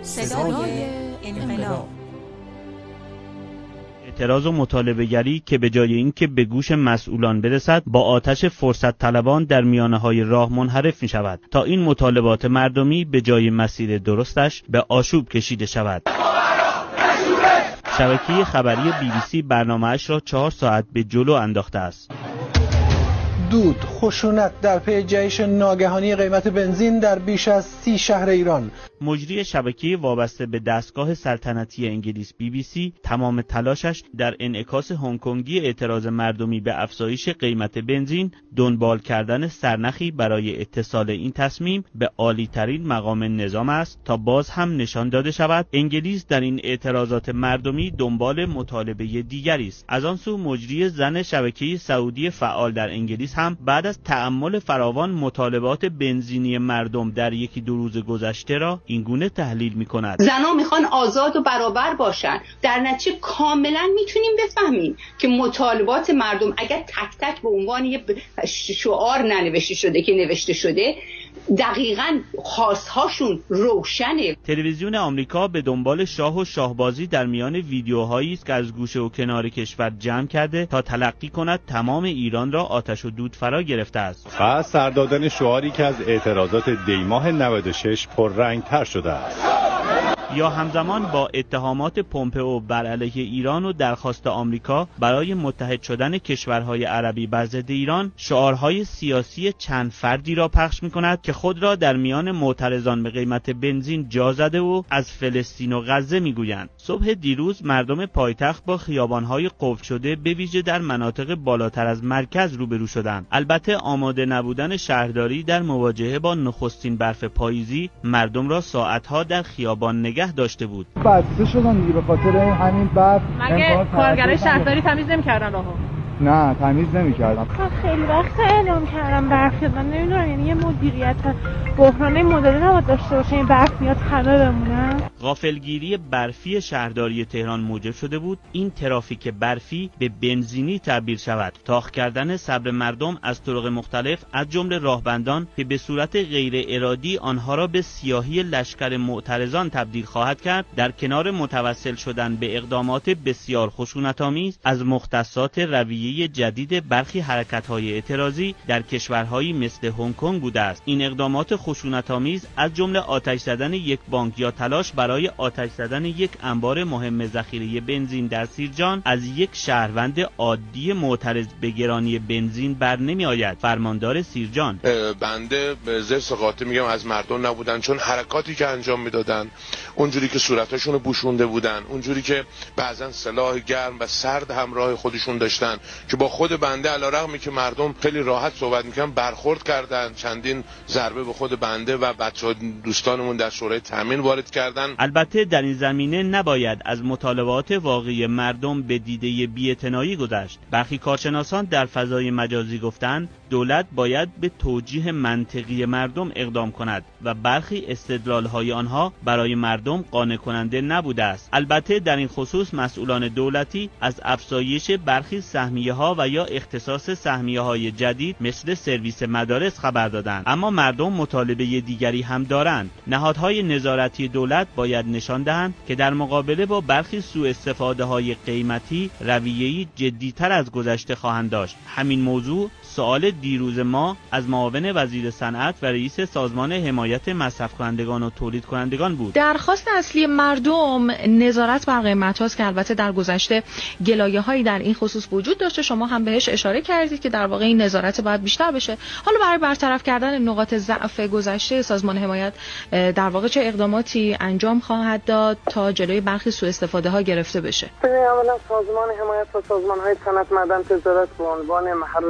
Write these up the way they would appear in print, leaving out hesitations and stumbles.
صدای انقلاب. اعتراض و مطالبه‌گری که به جای اینکه به گوش مسئولان برسد با آتش فرصت طلبان در میانه‌های راه منحرف می‌شود تا این مطالبات مردمی به جای مسیر درستش به آشوب کشیده شود. شبکه خبری BBC برنامه‌اش را 4 ساعت به جلو انداخته است. دود، خشونت در پی جهش ناگهانی قیمت بنزین در بیش از 30 شهر ایران. مجری شبکه وابسته به دستگاه سلطنتی انگلیس BBC تمام تلاشش در انعکاس هنگکنگی اعتراض مردمی به افزایش قیمت بنزین دنبال کردن سرنخی برای اتصال این تصمیم به عالی‌ترین مقام نظام است تا باز هم نشان داده شود انگلیس در این اعتراضات مردمی دنبال مطالبه دیگری است. از آن سو مجری زن شبکه سعودی فعال در انگلیس هم بعد از تأمل فراوان مطالبات بنزینی مردم در یکی دو روز گذشته را اینگونه تحلیل می‌کند. زنان میخوان آزاد و برابر باشن. در نتیجه کاملا میتونیم بفهمیم که مطالبات مردم اگر تک تک به عنوان یه شعار ننوشته شده که نوشته شده، دقیقاً خواستهاشون روشنه. تلویزیون آمریکا به دنبال شاه و شاهبازی در میان ویدیوهایی است که از گوشه و کنار کشور جمع کرده تا تلقی کند تمام ایران را آتش و دود فرا گرفته است. و سردادن شعاری که از اعتراضات دیماه 96 پررنگ‌تر شده است. یا همزمان با اتهامات پومپئو بر علیه ایران و درخواست آمریکا برای متحد شدن کشورهای عربی بر ضد ایران شعارهای سیاسی چند فردی را پخش می‌کند که خود را در میان معترضان به قیمت بنزین جا زده و از فلسطین و غزه می‌گویند. صبح دیروز مردم پایتخت با خیابان‌های قفل شده به ویژه در مناطق بالاتر از مرکز روبرو شدند. البته آماده نبودن شهرداری در مواجهه با نخستین برف پاییزی مردم را ساعت‌ها در خیابان نگه داشته بود. بسته شدن دیگه به خاطر همین بعد مگه کارگرای شهرداری تمیز نمی‌کردن راهو؟ نه تمیز نمی‌کردن. خیلی وقت اعلام کردم برف شد. من نمی‌دونم یعنی یه مدیریت بحرانی مدلی نباید داشته باشه این برف میاد همه بمونن. غافلگیری برفی شهرداری تهران موجب شده بود این ترافیک برفی به بنزینی تبدیل شود. تاخ کردن صبر مردم از طرق مختلف از جمله راهبندان که به صورت غیر ارادی آنها را به سیاهی لشکر معترضان تبدیل خواهد کرد، در کنار متوسل شدن به اقدامات بسیار خشونت‌آمیز از مختصات رویه جدید برخی حرکت‌های اعتراضی در کشورهایی مثل هنگ کنگ بوده است. این اقدامات خشونت‌آمیز از جمله آتش زدن یک بانک یا تلاش برای آتش زدن یک انبار مهم ذخیره بنزین در سیرجان از یک شهروند عادی معترض به گرانی بنزین بر نمی‌آید. فرماندار سیرجان: بنده به زرس قاطع میگم از مردم نبودن، چون حرکاتی که انجام میدادن، اونجوری که صورتاشون رو بوشونده بودن، اونجوری که بعضن سلاح گرم و سرد همراه خودشون داشتن که با خود بنده علیرغمی که مردم خیلی راحت صحبت میکنن برخورد کردن، چندین ضربه به خود بنده و بچه‌ها دوستانمون در شورای تامین وارد کردن. البته در این زمینه نباید از مطالبات واقعی مردم به دیده بی‌اعتنایی گذشت. برخی کارشناسان در فضای مجازی گفتند دولت باید به توجیه منطقی مردم اقدام کند و برخی استدلال‌های آنها برای مردم قانع کننده نبوده است. البته در این خصوص مسئولان دولتی از افزایش برخی سهمیه‌ها و یا اختصاص سهمیه‌های جدید مثل سرویس مدارس خبر دادند، اما مردم مطالبه دیگری هم دارند. نهادهای نظارتی دولت باید نشان دهند که در مقابله با برخی سوء استفاده‌های قیمتی رویه‌ای جدی‌تر از گذشته خواهند داشت. همین موضوع سوال دیروز ما از معاون وزیر صنعت و رئیس سازمان حمایت مصرف کنندگان و تولید کنندگان بود. درخواست اصلی مردم نظارت بر قیمت هاست که البته در گذشته گلایه‌هایی در این خصوص وجود داشته. شما هم بهش اشاره کردید که در واقع این نظارت باید بیشتر بشه. حالا برای برطرف کردن نقاط ضعف گذشته سازمان حمایت در واقع چه اقداماتی انجام خواهد داد تا جلوی برخی سوء استفاده ها گرفته بشه؟ اولا سازمان حمایت و سازمان‌های صنعت معدن تجارت به عنوان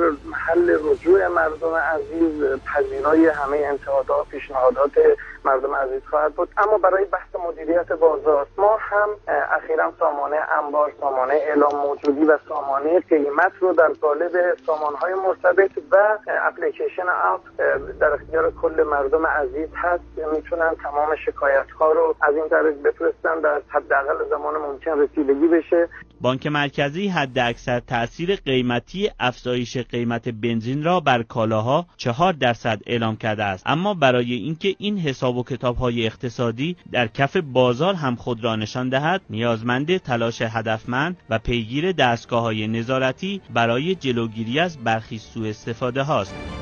محل رجوع مردم عزیز پذیرای همه انتقادات و پیشنهادات مردم عزیز خواهد بود. اما برای بحث مدیریت بازار ما هم اخیراً سامانه انبار، سامانه اعلام موجودی و سامانه قیمت رو در قالب سامانهای مرتبط و اپلیکیشن اپ در اختیار کل مردم عزیز هست. میتونن تمام شکایت‌ها رو از این طریق بفرستن در حداقل زمان ممکن رسیدگی بشه. بانک مرکزی حداکثر تأثیر قیمتی افزایش قیمت بنزین را بر کالاها 4% اعلام کرده است، اما برای اینکه این حساب حساب و کتاب‌های اقتصادی در کف بازار هم خود را نشان دهد، نیازمند تلاش هدفمند و پیگیر دستگاه‌های نظارتی برای جلوگیری از برخی سوء استفاده هاست.